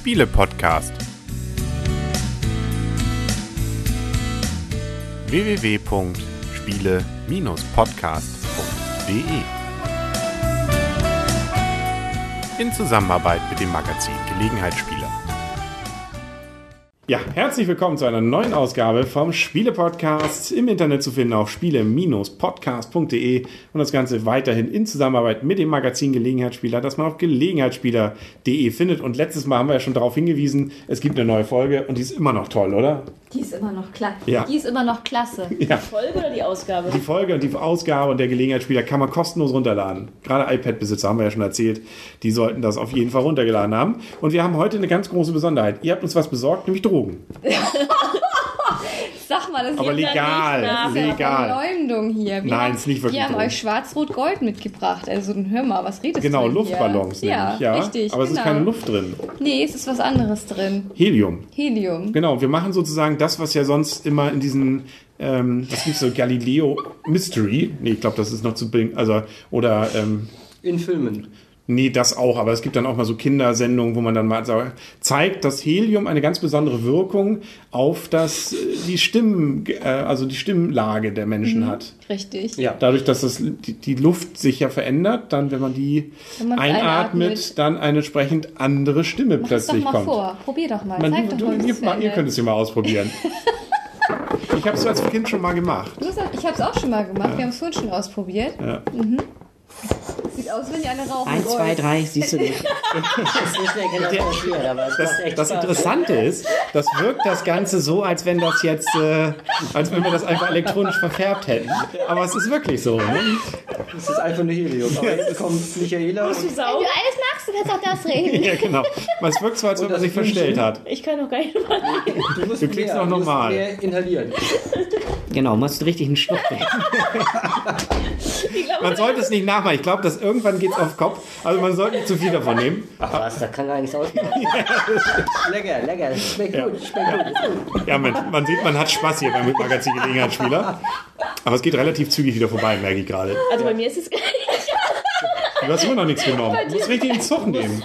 Spiele-Podcast. www.spiele-podcast.de in Zusammenarbeit mit dem Magazin Gelegenheitsspieler. Ja, herzlich willkommen zu einer neuen Ausgabe vom Spiele-Podcast, im Internet zu finden auf spiele-podcast.de und das Ganze weiterhin in Zusammenarbeit mit dem Magazin Gelegenheitsspieler, das man auf gelegenheitsspieler.de findet. Und letztes Mal haben wir ja schon darauf hingewiesen, es gibt eine neue Folge und die ist immer noch toll, oder? Die ist immer noch klasse. Ja. Die ist immer noch klasse. Ja. Die Folge oder die Ausgabe? Die Folge und die Ausgabe und der Gelegenheitsspieler kann man kostenlos runterladen. Gerade iPad-Besitzer, haben wir ja schon erzählt, die sollten das auf jeden Fall runtergeladen haben. Und wir haben heute eine ganz große Besonderheit. Ihr habt uns was besorgt, nämlich Drogen. Sag mal, das ist Aber legal, legal. Verleumdung hier. Nein, ist nicht wirklich Wir haben Drogen. euch Schwarz-Rot-Gold mitgebracht. Also hör mal, was redest Genau, du denn Luftballons hier? nämlich. Ja, richtig. Aber es ist keine Luft drin. Nee, es ist was anderes drin. Helium. Helium. Genau, wir machen sozusagen das, was ja sonst immer in diesen, was gibt's so, Galileo Mystery, nee, ich glaube, das ist noch zu bringen, also, oder, in Filmen. nee, das auch, aber es gibt dann auch mal so Kindersendungen, wo man dann mal zeigt, dass Helium eine ganz besondere Wirkung auf die Stimmlage der Menschen hat. Richtig. Ja. Dadurch, dass die Luft sich ja verändert, dann, wenn man die man's einatmet, dann eine entsprechend andere Stimme Mach das doch plötzlich mal kommt. vor. Probier doch mal. Man, Zeig doch mal, wie es ihr verändert. könnt es ja mal ausprobieren. Ich habe es als Kind schon mal gemacht. Ich habe es auch schon mal gemacht. Wir haben es vorhin schon ausprobiert. Ja. Sieht aus, wenn die alle rauchen 1, 2, 3, siehst du nicht. So schnell kann das passieren, aber es macht echt Das Spaß. Interessante ist, das wirkt das Ganze so, als wenn das jetzt, als wenn wir das einfach elektronisch verfärbt hätten. Aber es ist wirklich so. Ne? Das ist einfach nur Helium. Aber jetzt kommt Michaela. Wenn du alles magst, du kannst auch das reden. Ja, genau. Aber es wirkt so, als wenn Und man das sich verstellt Wünschen? hat. Ich kann doch gar nicht mal reden. musst Du klickst mehr, noch normal. Du musst mehr inhalieren. Genau, musst richtig einen Schluck nehmen. Man sollte es nicht nachmachen. Ich glaube, dass irgendwann geht es auf den Kopf. Also man sollte nicht zu viel davon nehmen. Ach was, da kann gar nichts ausmachen. Lecker, lecker. Das schmeckt gut. Schmeckt gut. Ist gut. Ja, man sieht, man hat Spaß hier beim Magazin Gelegenheitsspieler. Aber es geht relativ zügig wieder vorbei, merke ich gerade. Also bei mir ist es gar nicht. Du hast immer noch nichts genommen. Du musst richtig den Zug nehmen.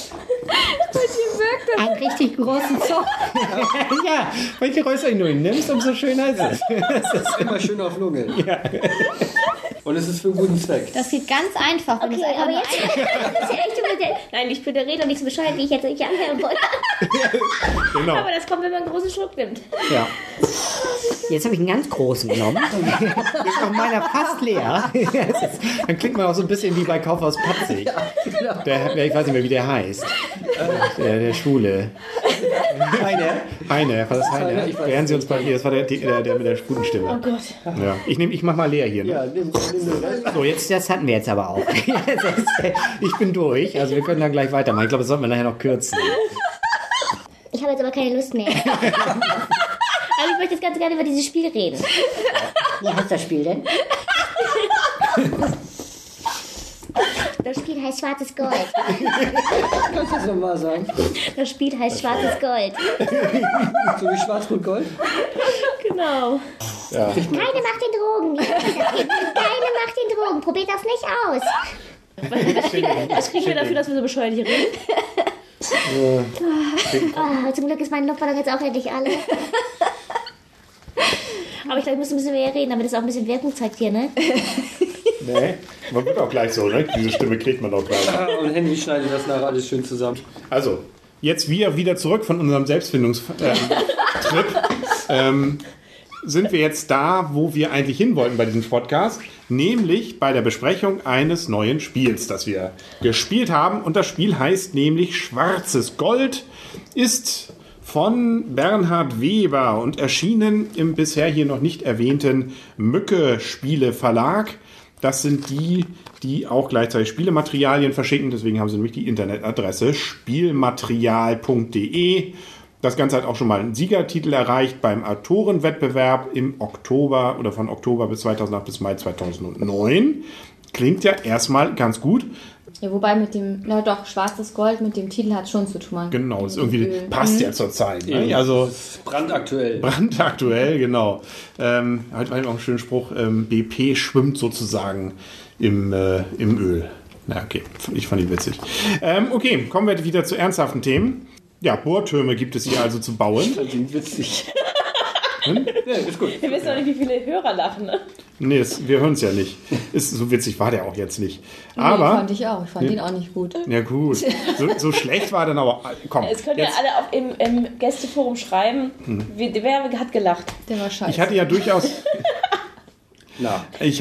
Einen richtig großen Zopf. Ja, welche Röster du nimmst, umso schöner ist es. Immer schön auf Lunge. Ja. Und es ist für einen guten Zweck. Das geht ganz einfach. Wenn Okay, es aber einfach jetzt. Das ist ja echt nein, ich bin der Rede nicht so bescheuert, wie ich jetzt nicht anhören wollte. Genau. Aber das kommt, wenn man einen großen Schluck nimmt. Ja. Jetzt habe ich einen ganz großen genommen. Jetzt ist noch meiner fast leer. Dann klingt man auch so ein bisschen wie bei Kaufhaus Patzig. Ich weiß nicht mehr, wie der heißt. Der Schwule. Heine, war das Heine? Ich weiß Wären Sie uns nicht. mal hier, das war der mit der guten Stimme. Oh Gott. Ja. Ich mach mal leer hier. Ne? Ja, nimm den Rest. So, jetzt, Das hatten wir jetzt aber auch. ich bin durch, also wir können dann gleich weitermachen. Ich glaube, das sollten wir nachher noch kürzen. Ich habe jetzt aber keine Lust mehr. Also ich möchte jetzt ganz gerne über dieses Spiel reden. Wie heißt das Spiel denn? Das Spiel heißt Schwarzes Gold. Kannst du das nochmal sagen? Das Spiel heißt Schwarzes Gold. So wie Schwarz-Rot-Gold? Genau. Ja. Keine macht den Drogen. Keine macht den Drogen. Probiert das nicht aus. Was kriegen wir dafür, dass wir so bescheuert hier reden? Oh, zum Glück ist mein Luftballon jetzt auch endlich alle. Aber ich glaube, ich muss ein bisschen mehr reden, damit es auch ein bisschen Wirkung zeigt hier, ne? Nee, man wird auch gleich so, ne? Diese Stimme kriegt man auch gleich. Und Henry schneidet das nachher alles schön zusammen. Also, jetzt wieder zurück von unserem Selbstfindungstrip. Sind wir jetzt da, wo wir eigentlich hin wollten bei diesem Podcast, nämlich bei der Besprechung eines neuen Spiels, das wir gespielt haben. Und das Spiel heißt nämlich Schwarzes Gold, ist von Bernhard Weber und erschienen im bisher hier noch nicht erwähnten Mücke Spiele Verlag. Das sind die auch gleichzeitig Spielematerialien verschicken. Deswegen haben sie nämlich die Internetadresse spielmaterial.de. Das Ganze hat auch schon mal einen Siegertitel erreicht beim Autorenwettbewerb im Oktober oder von Oktober bis 2008 bis Mai 2009. Klingt ja erstmal ganz gut. Ja, wobei mit dem, na doch, Schwarzes Gold mit dem Titel hat schon zu tun. Genau, das irgendwie passt ja zur Zeit. Ne? Also Brandaktuell. brandaktuell, genau. Heute war auch ein schöner Spruch, BP schwimmt sozusagen im Öl. Na okay, ich fand ihn witzig. Okay, kommen wir wieder zu ernsthaften Themen. Ja, Bohrtürme gibt es hier also zu bauen. Die sind witzig. Ja, ist gut. Wir wissen auch nicht, wie viele Hörer lachen, ne? Nee, wir hören es ja nicht. So witzig war der auch jetzt nicht. Aber, fand ich auch. Ich fand ihn auch nicht gut. ja gut, so schlecht war er dann aber, komm. Es könnt ihr alle im Gästeforum schreiben, wer hat gelacht. Der war scheiße. Ich hatte ja durchaus... Na,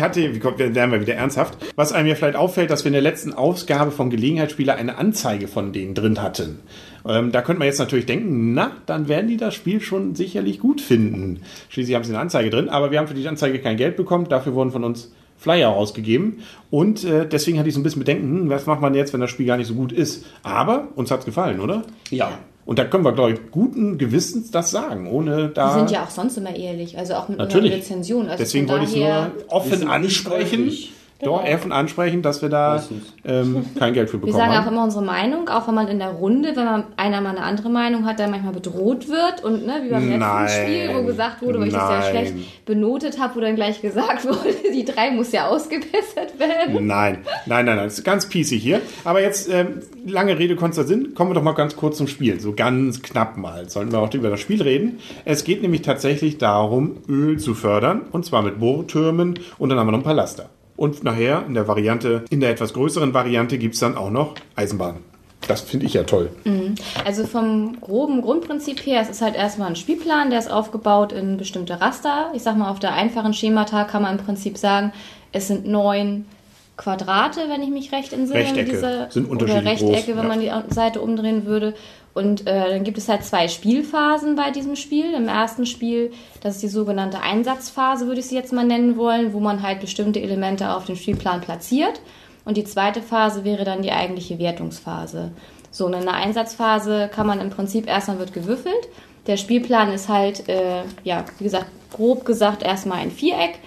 werden wir wieder ernsthaft. Was einem ja vielleicht auffällt, dass wir in der letzten Ausgabe vom Gelegenheitsspieler eine Anzeige von denen drin hatten. Da könnte man jetzt natürlich denken, na, dann werden die das Spiel schon sicherlich gut finden. Schließlich haben sie eine Anzeige drin, aber wir haben für die Anzeige kein Geld bekommen. Dafür wurden von uns Flyer ausgegeben. Und deswegen hatte ich so ein bisschen Bedenken, was macht man jetzt, wenn das Spiel gar nicht so gut ist. Aber uns hat es gefallen, oder? ja. Und da können wir, glaube ich, guten Gewissens das sagen, ohne da... Die sind ja auch sonst immer ehrlich, also auch mit Natürlich. einer Rezension. Also Deswegen wollte ich es nur offen ansprechen. Doch, offen ansprechen, dass wir da kein Geld für Wir bekommen sagen auch haben. immer unsere Meinung, auch wenn man in der Runde, wenn man einer mal eine andere Meinung hat, dann manchmal bedroht wird und ne, wie beim letzten Spiel, wo gesagt wurde, weil ich das ja schlecht benotet habe, wo dann gleich gesagt wurde, die 3 muss ja ausgebessert werden. Nein, das ist ganz pießig hier. Aber jetzt, lange Rede, kurzer Sinn, kommen wir doch mal ganz kurz zum Spiel. So ganz knapp mal. Sollten wir auch über das Spiel reden. Es geht nämlich tatsächlich darum, Öl zu fördern. Und zwar mit Bohrtürmen. Und dann haben wir noch ein paar Laster. Und nachher, in der etwas größeren Variante, gibt es dann auch noch Eisenbahnen. Das finde ich ja toll. Also vom groben Grundprinzip her, es ist halt erstmal ein Spielplan, der ist aufgebaut in bestimmte Raster. Ich sag mal, auf der einfachen Schemata kann man im Prinzip sagen, es sind 9 Quadrate, wenn ich mich recht entsinne. Rechtecke sind unterschiedlich oder Rechtecke, groß, wenn man die Seite umdrehen würde. Und dann gibt es halt 2 Spielphasen bei diesem Spiel. Im ersten Spiel, das ist die sogenannte Einsatzphase, würde ich sie jetzt mal nennen wollen, wo man halt bestimmte Elemente auf dem Spielplan platziert. Und die zweite Phase wäre dann die eigentliche Wertungsphase. So, in einer Einsatzphase kann man im Prinzip, erstmal wird gewürfelt. Der Spielplan ist halt, wie gesagt, grob gesagt erstmal ein Viereck.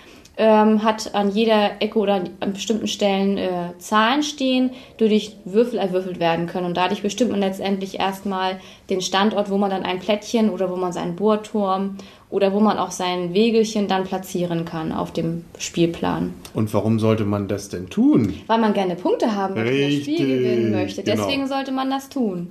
Hat an jeder Ecke oder an bestimmten Stellen Zahlen stehen, die durch Würfel erwürfelt werden können. Und dadurch bestimmt man letztendlich erstmal den Standort, wo man dann ein Plättchen oder wo man seinen Bohrturm oder wo man auch sein Wägelchen dann platzieren kann auf dem Spielplan. Und warum sollte man das denn tun? Weil man gerne Punkte haben möchte, das Richtig, Spiel gewinnen möchte. genau. Deswegen sollte man das tun.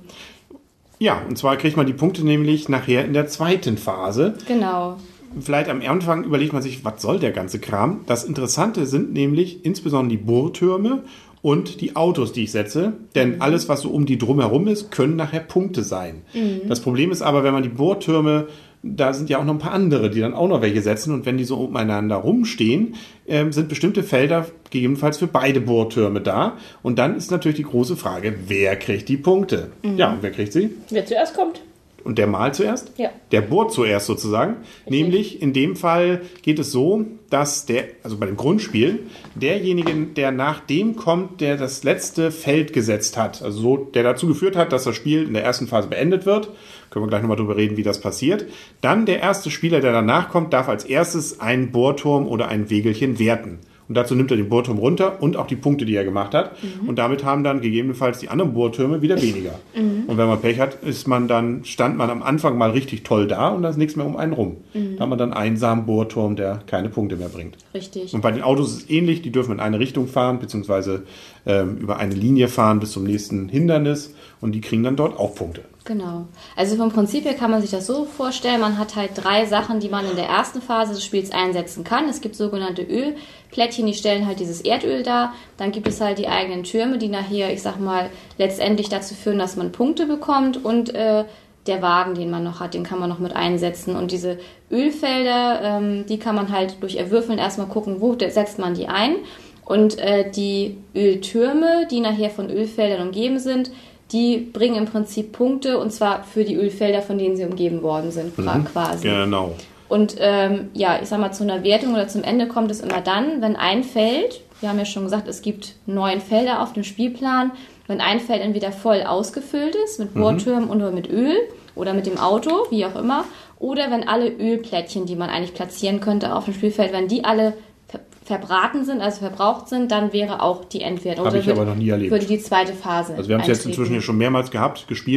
Ja, und zwar kriegt man die Punkte nämlich nachher in der zweiten Phase. Genau. Vielleicht am Anfang überlegt man sich, was soll der ganze Kram? Das Interessante sind nämlich insbesondere die Bohrtürme und die Autos, die ich setze. Denn alles, was so um die drumherum ist, können nachher Punkte sein. Das Problem ist aber, wenn man die Bohrtürme, da sind ja auch noch ein paar andere, die dann auch noch welche setzen. Und wenn die so umeinander rumstehen, sind bestimmte Felder gegebenenfalls für beide Bohrtürme da. Und dann ist natürlich die große Frage, wer kriegt die Punkte? Ja, und wer kriegt sie? Wer zuerst kommt. Und der malt zuerst? Ja. Der bohrt zuerst sozusagen. Richtig. Nämlich in dem Fall geht es so, dass also bei dem Grundspiel, derjenige, der nach dem kommt, der das letzte Feld gesetzt hat, also so, der dazu geführt hat, dass das Spiel in der ersten Phase beendet wird, können wir gleich nochmal drüber reden, wie das passiert, dann der erste Spieler, der danach kommt, darf als erstes einen Bohrturm oder ein Wägelchen werten. Und dazu nimmt er den Bohrturm runter und auch die Punkte, die er gemacht hat. Und damit haben dann gegebenenfalls die anderen Bohrtürme wieder weniger. Und wenn man Pech hat, stand man am Anfang mal richtig toll da und da ist nichts mehr um einen rum. Da hat man dann einen einsamen Bohrturm, der keine Punkte mehr bringt. Richtig. Und bei den Autos ist es ähnlich. Die dürfen in eine Richtung fahren, beziehungsweise über eine Linie fahren bis zum nächsten Hindernis. Und die kriegen dann dort auch Punkte. Genau. Also vom Prinzip her kann man sich das so vorstellen, man hat halt 3 Sachen, die man in der ersten Phase des Spiels einsetzen kann. Es gibt sogenannte Ölplättchen, die stellen halt dieses Erdöl dar. Dann gibt es halt die eigenen Türme, die nachher, ich sag mal, letztendlich dazu führen, dass man Punkte bekommt. Und der Wagen, den man noch hat, den kann man noch mit einsetzen. Und diese Ölfelder, die kann man halt durch Erwürfeln erstmal gucken, wo setzt man die ein. Und die Öltürme, die nachher von Ölfeldern umgeben sind, die bringen im Prinzip Punkte, und zwar für die Ölfelder, von denen sie umgeben worden sind, quasi. Genau. Und ich sag mal, zu einer Wertung oder zum Ende kommt es immer dann, wenn ein Feld, wir haben ja schon gesagt, es gibt 9 Felder auf dem Spielplan, wenn ein Feld entweder voll ausgefüllt ist, mit Bohrtürmen oder mit Öl oder mit dem Auto, wie auch immer, oder wenn alle Ölplättchen, die man eigentlich platzieren könnte auf dem Spielfeld, wenn die alle verbraten sind, also verbraucht sind, dann wäre auch die Endwertung. Habe ich aber noch nie erlebt. Würde die zweite Phase Also wir haben es jetzt inzwischen ja schon mehrmals gespielt,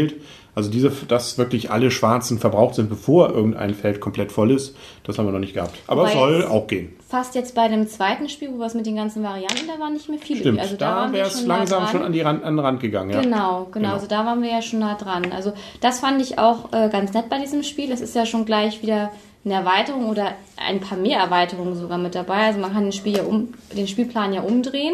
Also dass wirklich alle Schwarzen verbraucht sind, bevor irgendein Feld komplett voll ist, das haben wir noch nicht gehabt. Aber es soll auch gehen. Fast jetzt bei dem zweiten Spiel, wo wir es mit den ganzen Varianten, da war nicht mehr viel. Stimmt, also da wäre es langsam schon an den Rand gegangen. Ja. Genau. Also da waren wir ja schon nah dran. Also das fand ich auch ganz nett bei diesem Spiel. Es ist ja schon gleich wieder eine Erweiterung oder ein paar mehr Erweiterungen sogar mit dabei. Also man kann den Spielplan ja umdrehen.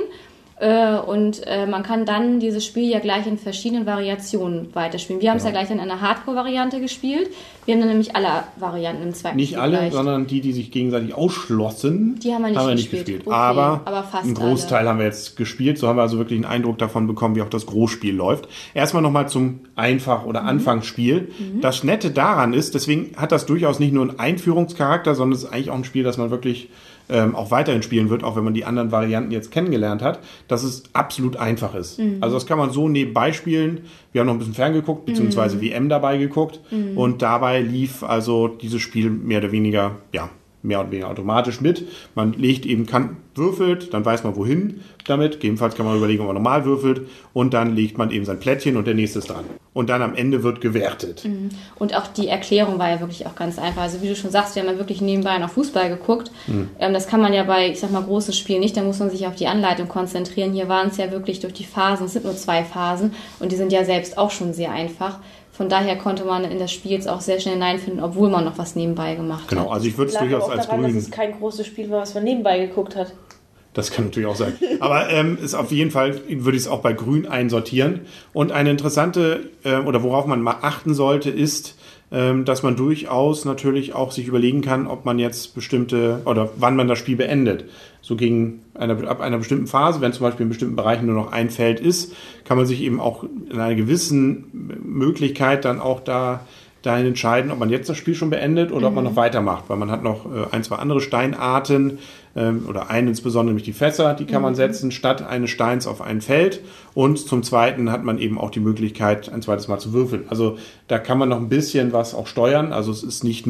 Und man kann dann dieses Spiel ja gleich in verschiedenen Variationen weiterspielen. Wir haben es ja gleich in einer Hardcore-Variante gespielt. Wir haben dann nämlich alle Varianten im zweiten Nicht Spiel alle, gleich. sondern die sich gegenseitig ausschlossen. Die haben wir nicht gespielt. Okay, aber fast einen Großteil haben wir jetzt gespielt. So haben wir also wirklich einen Eindruck davon bekommen, wie auch das Großspiel läuft. Erstmal nochmal zum Einfach- oder Anfangsspiel. Das Nette daran ist, deswegen hat das durchaus nicht nur einen Einführungscharakter, sondern es ist eigentlich auch ein Spiel, das man wirklich auch weiterhin spielen wird, auch wenn man die anderen Varianten jetzt kennengelernt hat, dass es absolut einfach ist. Also das kann man so nebenbei spielen. Wir haben noch ein bisschen ferngeguckt, beziehungsweise WM dabei geguckt. Und dabei lief also dieses Spiel mehr oder weniger automatisch mit. Man legt eben, würfelt, dann weiß man wohin damit. Gegebenenfalls kann man überlegen, ob man normal würfelt. Und dann legt man eben sein Plättchen und der nächste ist dran. Und dann am Ende wird gewertet. Und auch die Erklärung war ja wirklich auch ganz einfach. Also wie du schon sagst, wir haben ja wirklich nebenbei noch Fußball geguckt. Das kann man ja bei, ich sag mal, großen Spielen nicht. Da muss man sich auf die Anleitung konzentrieren. Hier waren es ja wirklich durch die Phasen. Es sind nur 2 Phasen. Und die sind ja selbst auch schon sehr einfach. Von daher konnte man in das Spiel jetzt auch sehr schnell hineinfinden, obwohl man noch was nebenbei gemacht hat. Genau, also ich würde es durchaus auch als daran, Grün... dass es kein großes Spiel war, was man nebenbei geguckt hat. Das kann natürlich auch sein. Aber ist auf jeden Fall, würde ich es auch bei Grün einsortieren. Und eine interessante, oder worauf man mal achten sollte, ist, dass man durchaus natürlich auch sich überlegen kann, ob man jetzt oder wann man das Spiel beendet. So ab einer bestimmten Phase, wenn zum Beispiel in bestimmten Bereichen nur noch ein Feld ist, kann man sich eben auch in einer gewissen Möglichkeit dann auch dahin entscheiden, ob man jetzt das Spiel schon beendet oder ob man noch weitermacht. Weil man hat noch 1, 2 andere Steinarten oder einen insbesondere, nämlich die Fässer, die kann man setzen, statt eines Steins auf ein Feld. Und zum Zweiten hat man eben auch die Möglichkeit, ein zweites Mal zu würfeln. Also da kann man noch ein bisschen was auch steuern. Also es ist nicht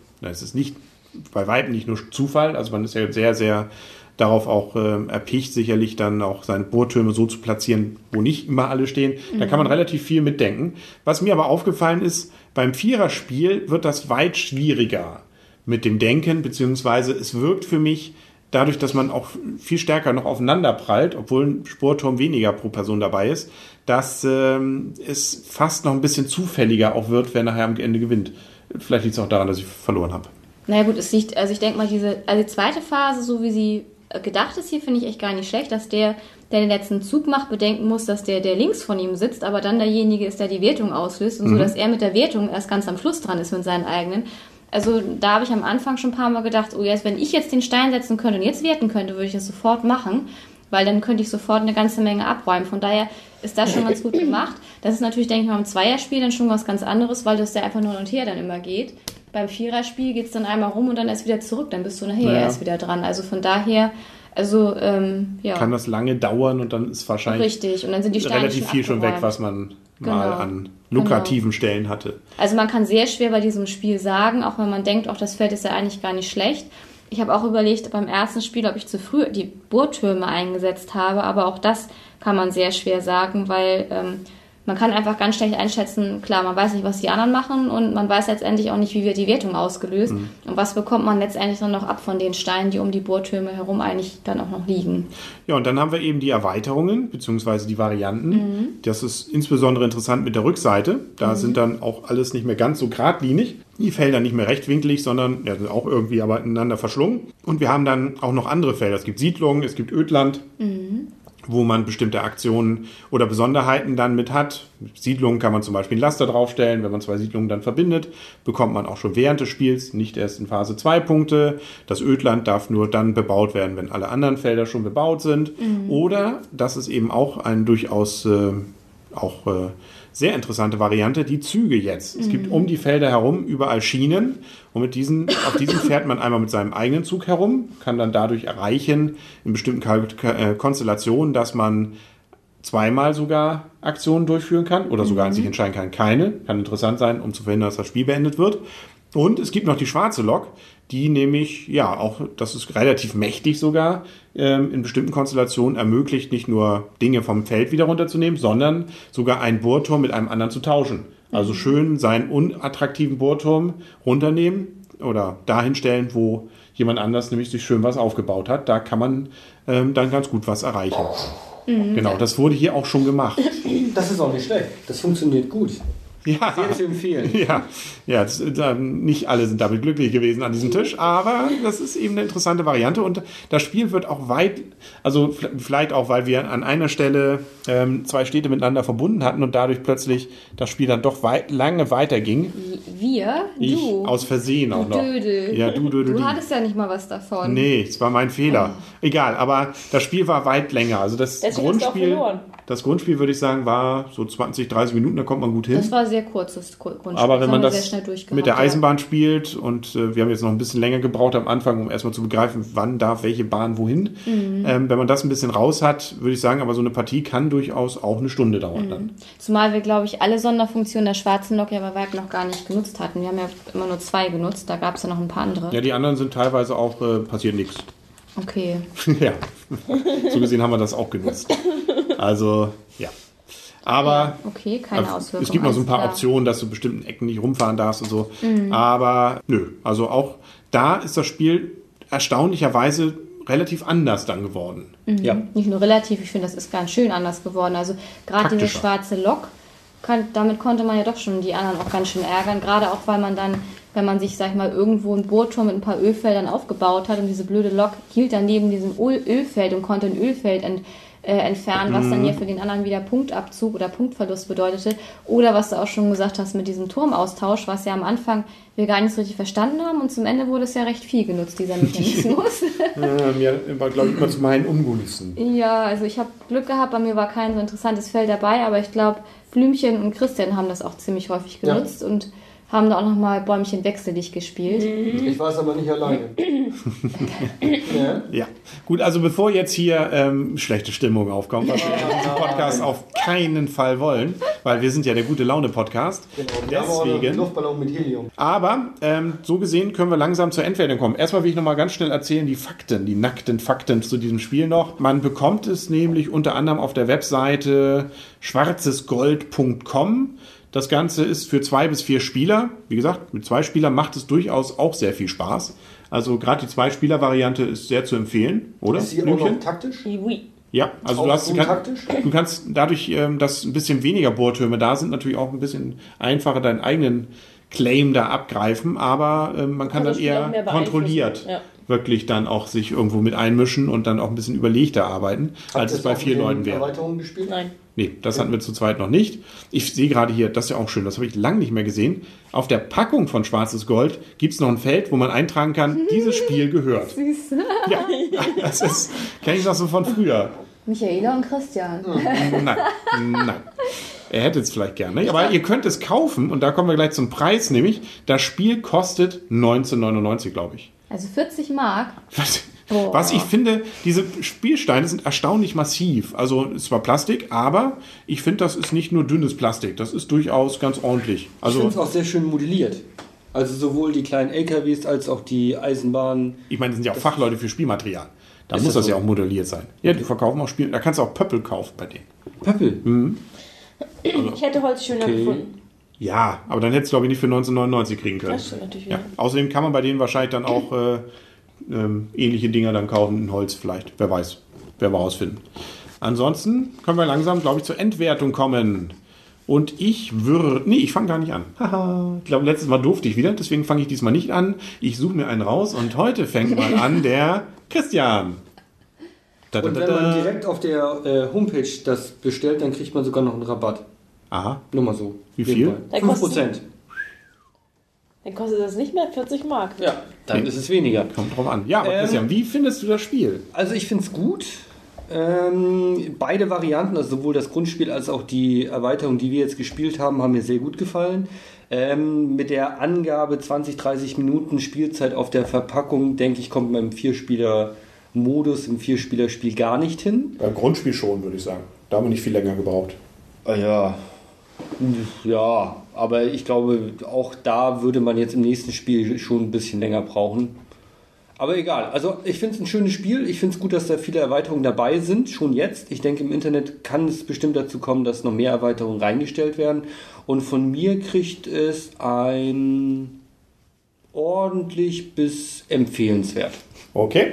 bei weitem nicht nur Zufall. Also man ist ja sehr, sehr darauf auch erpicht, sicherlich dann auch seine Bohrtürme so zu platzieren, wo nicht immer alle stehen. Da kann man relativ viel mitdenken. Was mir aber aufgefallen ist, beim Viererspiel wird das weit schwieriger mit dem Denken, beziehungsweise es wirkt für mich dadurch, dass man auch viel stärker noch aufeinander prallt, obwohl ein Bohrturm weniger pro Person dabei ist, dass es fast noch ein bisschen zufälliger auch wird, wer nachher am Ende gewinnt. Vielleicht liegt es auch daran, dass ich verloren habe. Naja gut, ich denke mal, die zweite Phase, so wie sie gedacht ist hier, finde ich echt gar nicht schlecht, dass der den letzten Zug macht, bedenken muss, dass der links von ihm sitzt, aber dann derjenige ist, der die Wertung auslöst und so, dass er mit der Wertung erst ganz am Schluss dran ist mit seinen eigenen. Also da habe ich am Anfang schon ein paar Mal gedacht, oh jetzt, wenn ich jetzt den Stein setzen könnte und jetzt werten könnte, würde ich das sofort machen, weil dann könnte ich sofort eine ganze Menge abräumen. Von daher ist das schon ganz gut gemacht. Das ist natürlich, denke ich mal, im Zweierspiel dann schon was ganz anderes, weil das da einfach nur hin und her dann immer geht. Beim Viererspiel geht es dann einmal rum und dann erst wieder zurück, dann bist du nachher erst wieder dran. Also von daher, kann das lange dauern und dann ist wahrscheinlich richtig. Und dann sind die Steine relativ viel schon weg, was man mal an lukrativen Stellen hatte. Also man kann sehr schwer bei diesem Spiel sagen, auch wenn man denkt, auch das Feld ist ja eigentlich gar nicht schlecht. Ich habe auch überlegt beim ersten Spiel, ob ich zu früh die Bohrtürme eingesetzt habe, aber auch das kann man sehr schwer sagen, weil man kann einfach ganz schlecht einschätzen, klar, man weiß nicht, was die anderen machen und man weiß letztendlich auch nicht, wie wird die Wertung ausgelöst und was bekommt man letztendlich dann noch ab von den Steinen, die um die Bohrtürme herum eigentlich dann auch noch liegen. Ja, und dann haben wir eben die Erweiterungen, beziehungsweise die Varianten. Das ist insbesondere interessant mit der Rückseite. Da sind dann auch alles nicht mehr ganz so geradlinig. Die Felder nicht mehr rechtwinklig, sondern sind auch irgendwie aber ineinander verschlungen. Und wir haben dann auch noch andere Felder. Es gibt Siedlungen, es gibt Ödland. Wo man bestimmte Aktionen oder Besonderheiten dann mit hat. Mit Siedlungen kann man zum Beispiel ein Laster draufstellen. Wenn man 2 Siedlungen dann verbindet, bekommt man auch schon während des Spiels nicht erst in Phase 2 Punkte. Das Ödland darf nur dann bebaut werden, wenn alle anderen Felder schon bebaut sind. Oder, das ist eben auch ein durchaus sehr interessante Variante, die Züge jetzt. Es gibt um die Felder herum überall Schienen und auf diesen fährt man einmal mit seinem eigenen Zug herum, kann dann dadurch erreichen, in bestimmten Konstellationen, dass man zweimal sogar Aktionen durchführen kann oder sogar sich entscheiden kann, keine. Kann interessant sein, um zu verhindern, dass das Spiel beendet wird. Und es gibt noch die schwarze Lok, die nämlich, das ist relativ mächtig sogar, in bestimmten Konstellationen ermöglicht, nicht nur Dinge vom Feld wieder runterzunehmen, sondern sogar einen Bohrturm mit einem anderen zu tauschen. Also schön seinen unattraktiven Bohrturm runternehmen oder dahin stellen, wo jemand anders nämlich sich schön was aufgebaut hat. Da kann man dann ganz gut was erreichen. Genau, das wurde hier auch schon gemacht. Das ist auch nicht schlecht. Das funktioniert gut. Ja, Sehr zu empfehlen. Nicht alle sind damit glücklich gewesen an diesem Tisch, aber das ist eben eine interessante Variante und das Spiel wird auch also vielleicht auch, weil wir an einer Stelle 2 Städte miteinander verbunden hatten und dadurch plötzlich das Spiel dann doch lange weiterging. Wir? Ich Du? aus Versehen auch noch. Dödel. Ja, Du hattest ja nicht mal was davon. Nee, es war mein Fehler. Egal, aber das Spiel war weit länger. Also das Deswegen hast du auch verloren. Grundspiel, würde ich sagen, war so 20, 30 Minuten, da kommt man gut hin. Das war sehr kurzes Grundspiel. Aber wenn man haben wir sehr das schnell durchgehabt, mit der Eisenbahn spielt und wir haben jetzt noch ein bisschen länger gebraucht am Anfang, um erstmal zu begreifen, wann darf welche Bahn wohin. Wenn man das ein bisschen raus hat, würde ich sagen, aber so eine Partie kann durchaus auch eine Stunde dauern dann. Zumal wir, glaube ich, alle Sonderfunktionen der schwarzen Lok ja bei weitem noch gar nicht genutzt hatten. Wir haben ja immer nur 2 genutzt, da gab es ja noch ein paar andere. Ja, die anderen sind teilweise auch passiert nichts. Okay. Ja, so gesehen haben wir das auch genutzt. Also, ja. Aber Okay, keine Auswirkungen. es gibt noch so ein paar alles klar. Optionen, dass du bestimmten Ecken nicht rumfahren darfst und so. Aber nö, also auch da ist das Spiel erstaunlicherweise relativ anders dann geworden. Ja. Nicht nur relativ, ich finde, das ist ganz schön anders geworden. Also gerade diese Taktischer. schwarze Lok, damit konnte man ja doch schon die anderen auch ganz schön ärgern. Gerade auch, weil man dann, wenn man sich, sag ich mal, irgendwo einen Bohrturm mit ein paar Ölfeldern aufgebaut hat und diese blöde Lok hielt dann neben diesem Ölfeld und konnte ein Ölfeld entfernen, was dann ja für den anderen wieder Punktabzug oder Punktverlust bedeutete. Oder was du auch schon gesagt hast mit diesem Turmaustausch, was ja am Anfang wir gar nicht so richtig verstanden haben und zum Ende wurde es ja recht viel genutzt, dieser Mechanismus. Mir war, glaube ich, immer zu meinen Ungunsten. Ja, also ich habe Glück gehabt, bei mir war kein so interessantes Feld dabei, aber ich glaube, Blümchen und Christian haben das auch ziemlich häufig genutzt und haben da auch nochmal Bäumchen wechselig gespielt. Ich war es aber nicht alleine. Ja. Ja, gut, also bevor jetzt hier schlechte Stimmung aufkommt, was wir in diesem Podcast auf keinen Fall wollen, weil wir sind ja der Gute-Laune-Podcast. Genau, wir haben auch noch einen Luftballon mit Helium. Aber so gesehen können wir langsam zur Endwertung kommen. Erstmal will ich nochmal ganz schnell erzählen, die nackten Fakten zu diesem Spiel noch. Man bekommt es nämlich unter anderem auf der Webseite schwarzesgold.com. Das Ganze ist für 2 bis 4 Spieler. Wie gesagt, mit 2 Spielern macht es durchaus auch sehr viel Spaß. Also gerade die 2-Spieler-Variante ist sehr zu empfehlen, oder? Ist sie auch noch taktisch? Oui. Ja, also Auch du taktisch? kannst dadurch, dass ein bisschen weniger Bohrtürme da sind, natürlich auch ein bisschen einfacher deinen eigenen Claim da abgreifen, aber man kann das dann Spiel auch eher mehr beeinflussen. kontrolliert Ja. wirklich dann auch sich irgendwo mit einmischen und dann auch ein bisschen überlegter arbeiten, als es bei 4 Leuten wäre. Erweiterungen gespielt? Nein. Nee, das hatten wir zu zweit noch nicht. Ich sehe gerade hier, das ist ja auch schön, das habe ich lange nicht mehr gesehen. Auf der Packung von Schwarzes Gold gibt es noch ein Feld, wo man eintragen kann, dieses Spiel gehört. Süß. Ja, das kenne ich noch so von früher. Michaela und Christian. Nein. Er hätte es vielleicht gerne. Aber ihr könnt es kaufen und da kommen wir gleich zum Preis, nämlich das Spiel kostet 19,99, glaube ich. Also 40 Mark. Was ich finde, diese Spielsteine sind erstaunlich massiv. Also es war Plastik, aber ich finde, das ist nicht nur dünnes Plastik. Das ist durchaus ganz ordentlich. Ich Also finde es auch sehr schön modelliert. Also sowohl die kleinen LKWs als auch die Eisenbahnen. ich meine, das sind ja auch Fachleute für Spielmaterial. Da Ist muss das das ja so? auch modelliert sein. Ja, die verkaufen auch Spiele. Da kannst du auch Pöppel kaufen bei denen. Pöppel. Ich hätte Holz schöner gefunden. Ja, aber dann hättest du, glaube ich, nicht für 19,99 kriegen können. Das stimmt natürlich Ja. wieder. Außerdem kann man bei denen wahrscheinlich dann auch ähnliche Dinger dann kaufen, in Holz vielleicht. Wer weiß, werden wir rausfinden. Ansonsten können wir langsam, glaube ich, zur Endwertung kommen. Und ich fange gar nicht an. Haha, ich glaube, letztes Mal durfte ich wieder, deswegen fange ich diesmal nicht an. Ich suche mir einen raus und heute fängt mal an der Christian. Und wenn man direkt auf der Homepage das bestellt, dann kriegt man sogar noch einen Rabatt. Aha, Nur mal so. Wie viel? Der 5%. Dann kostet das nicht mehr 40 Mark. Ja, dann ist es weniger. kommt drauf an. Ja, aber Christian, wie findest du das Spiel? Also ich finde es gut. Beide Varianten, also sowohl das Grundspiel als auch die Erweiterung, die wir jetzt gespielt haben, haben mir sehr gut gefallen. Mit der Angabe 20-30 Minuten Spielzeit auf der Verpackung, denke ich, kommt man im 4-Spieler-Modus, im 4-Spieler-Spiel gar nicht hin. Beim Grundspiel schon, würde ich sagen. Da haben wir nicht viel länger gebraucht. Ja, aber ich glaube, auch da würde man jetzt im nächsten Spiel schon ein bisschen länger brauchen. Aber egal, also ich finde es ein schönes Spiel. Ich finde es gut, dass da viele Erweiterungen dabei sind, schon jetzt. Ich denke, im Internet kann es bestimmt dazu kommen, dass noch mehr Erweiterungen reingestellt werden. Und von mir kriegt es ein ordentlich bis empfehlenswert. Okay.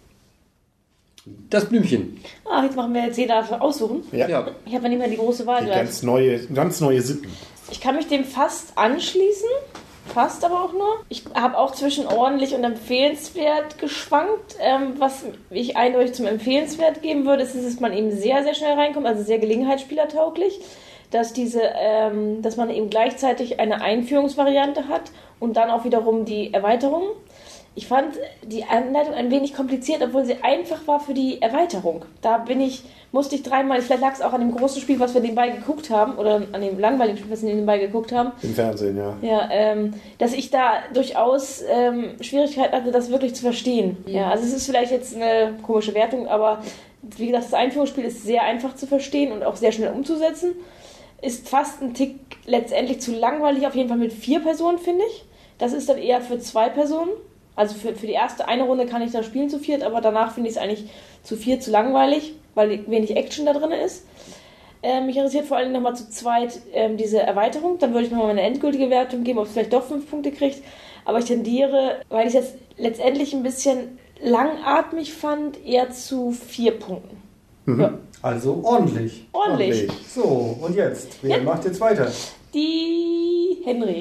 Das Blümchen. Jetzt machen wir jetzt jeder aussuchen. Ja. Ich habe ja nicht mehr die große Wahl. Ganz neue Sitten. Ich kann mich dem fast anschließen. Fast aber auch nur. Ich habe auch zwischen ordentlich und empfehlenswert geschwankt. Was ich eindeutig zum empfehlenswert geben würde, ist, dass man eben sehr, sehr schnell reinkommt, also sehr gelegenheitsspielertauglich. Dass man eben gleichzeitig eine Einführungsvariante hat und dann auch wiederum die Erweiterung. Ich fand die Anleitung ein wenig kompliziert, obwohl sie einfach war für die Erweiterung. Musste ich dreimal, vielleicht lag es auch an dem großen Spiel, was wir nebenbei geguckt haben, oder an dem langweiligen Spiel, was wir nebenbei geguckt haben. Im Fernsehen, ja. Ja, dass ich da durchaus Schwierigkeiten hatte, das wirklich zu verstehen. Ja, also es ist vielleicht jetzt eine komische Wertung, aber wie gesagt, das Einführungsspiel ist sehr einfach zu verstehen und auch sehr schnell umzusetzen. Ist fast ein Tick letztendlich zu langweilig, auf jeden Fall mit 4 Personen, finde ich. Das ist dann eher für 2 Personen. Also für die erste eine Runde kann ich da spielen zu 4, aber danach finde ich es eigentlich zu 4 zu langweilig, weil wenig Action da drin ist. Mich interessiert vor allem nochmal zu zweit diese Erweiterung. Dann würde ich nochmal eine endgültige Wertung geben, ob es vielleicht doch 5 Punkte kriegt. Aber ich tendiere, weil ich es jetzt letztendlich ein bisschen langatmig fand, eher zu 4 Punkten. Mhm. Ja. Also ordentlich. Ordentlich. So, und jetzt? Wer macht jetzt weiter? Die Henry.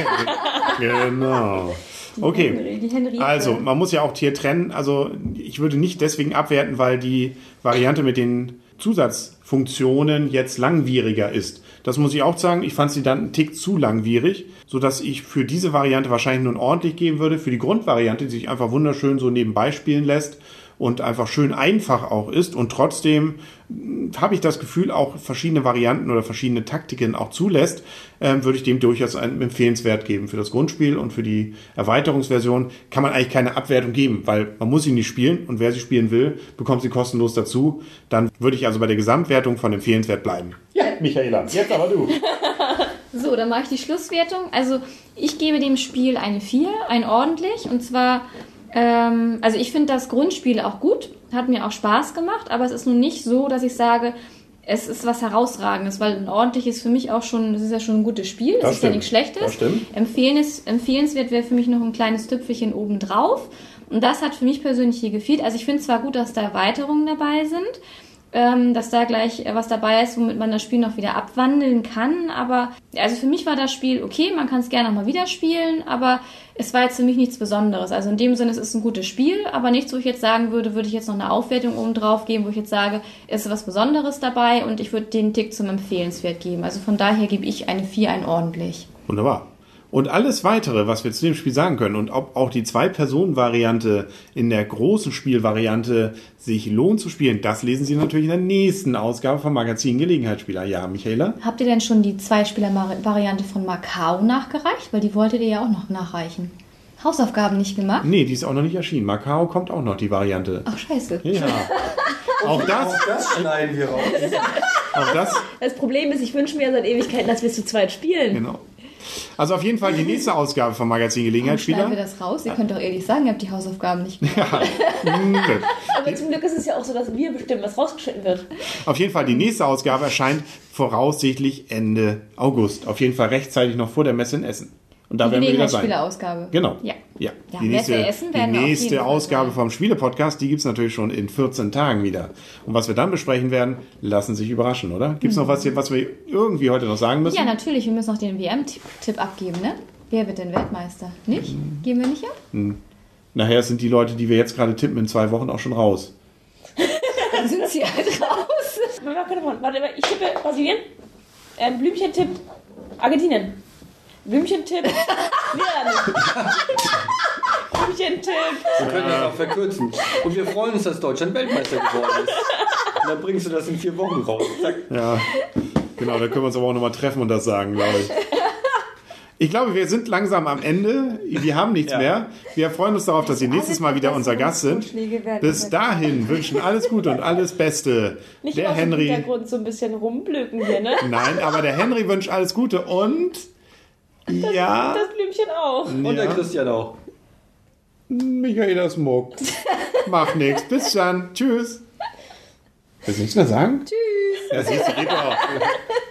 Genau. Okay, Die Henry. also man muss ja auch hier trennen, also ich würde nicht deswegen abwerten, weil die Variante mit den Zusatzfunktionen jetzt langwieriger ist. Das muss ich auch sagen, ich fand sie dann einen Tick zu langwierig, sodass ich für diese Variante wahrscheinlich nun ordentlich geben würde. Für die Grundvariante, die sich einfach wunderschön so nebenbei spielen lässt und einfach schön einfach auch ist und trotzdem habe ich das Gefühl, auch verschiedene Varianten oder verschiedene Taktiken auch zulässt, würde ich dem durchaus einen Empfehlenswert geben. Für das Grundspiel und für die Erweiterungsversion kann man eigentlich keine Abwertung geben, weil man muss sie nicht spielen und wer sie spielen will, bekommt sie kostenlos dazu. Dann würde ich also bei der Gesamtwertung von empfehlenswert bleiben. Ja, Michaela, jetzt aber du. So, dann mache ich die Schlusswertung. Also ich gebe dem Spiel eine 4, ein ordentlich. Und zwar, also ich finde das Grundspiel auch gut, hat mir auch Spaß gemacht, aber es ist nun nicht so, dass ich sage, es ist was Herausragendes, weil ein ordentliches für mich auch schon, das ist ja schon ein gutes Spiel, das ist ja nichts Schlechtes. Das stimmt. Empfehlenswert wäre für mich noch ein kleines Tüpfelchen obendrauf. Und das hat für mich persönlich hier gefehlt. Also ich finde zwar gut, dass da Erweiterungen dabei sind, dass da gleich was dabei ist, womit man das Spiel noch wieder abwandeln kann, aber also für mich war das Spiel okay, man kann es gerne nochmal wieder spielen, aber es war jetzt für mich nichts Besonderes. Also in dem Sinne, es ist ein gutes Spiel, aber nichts, wo ich jetzt sagen würde ich jetzt noch eine Aufwertung oben drauf geben, wo ich jetzt sage, es ist was Besonderes dabei und ich würde den Tick zum Empfehlenswert geben. Also von daher gebe ich eine 4, ein ordentlich. Wunderbar. Und alles Weitere, was wir zu dem Spiel sagen können und ob auch die 2-Personen-Variante in der großen Spielvariante sich lohnt zu spielen, das lesen Sie natürlich in der nächsten Ausgabe vom Magazin Gelegenheitsspieler. Ja, Michaela? Habt ihr denn schon die 2-Spieler-Variante von Macau nachgereicht? Weil die wolltet ihr ja auch noch nachreichen. Hausaufgaben nicht gemacht? Nee, die ist auch noch nicht erschienen. Macau kommt auch noch, die Variante. Ach, scheiße. Ja. Auch Das schneiden wir raus. auch das. Das Problem ist, ich wünsche mir seit Ewigkeiten, dass wir es zu zweit spielen. Genau. Also auf jeden Fall die nächste Ausgabe vom Magazin Schneiden wir Gelegenheitsspieler. das raus? Ihr könnt doch ehrlich sagen, ihr habt die Hausaufgaben nicht gemacht. Aber zum Glück ist es ja auch so, dass wir bestimmen, was rausgeschnitten wird. Auf jeden Fall die nächste Ausgabe erscheint voraussichtlich Ende August. Auf jeden Fall rechtzeitig noch vor der Messe in Essen. Und da Die werden wir wieder sein. Gelegenheitsspielerausgabe. Genau. Ja. Ja. Ja, Die nächste, Messe Essen die werden wir auf jeden nächste Fall Ausgabe sein. vom Spiele-Podcast, die gibt es natürlich schon in 14 Tagen wieder. Und was wir dann besprechen werden, lassen sich überraschen, oder? Gibt es noch was wir irgendwie heute noch sagen müssen? Ja, natürlich. Wir müssen noch den WM-Tipp abgeben, ne? Wer wird denn Weltmeister? Nicht? Geben wir nicht ab? Nachher sind die Leute, die wir jetzt gerade tippen, in 2 Wochen auch schon raus. Dann sind sie halt raus. Warte, ich tippe Brasilien. Blümchen tippt Argentinien. Blümchen tippt Niederlande. Blümchen tippt. Wir können das auch verkürzen. Und wir freuen uns, dass Deutschland Weltmeister geworden ist. Und dann bringst du das in 4 Wochen raus. Zack. Ja, genau, da können wir uns aber auch nochmal treffen und das sagen, glaube ich. Ich glaube, wir sind langsam am Ende. Wir haben nichts mehr. Wir freuen uns darauf, dass Sie nächstes Mal wieder unser Gast sind. Bis dahin wünschen alles Gute und alles Beste. Nicht Der aus dem Henry. Hintergrund so ein bisschen rumblöken hier, ne? Nein, aber der Henry wünscht alles Gute und ja. Das Blümchen auch. Und der Christian auch. Michaela Smuck. Macht nichts. Bis dann. Tschüss. Willst du nichts mehr sagen? Tschüss. Ja, siehst du, geht doch.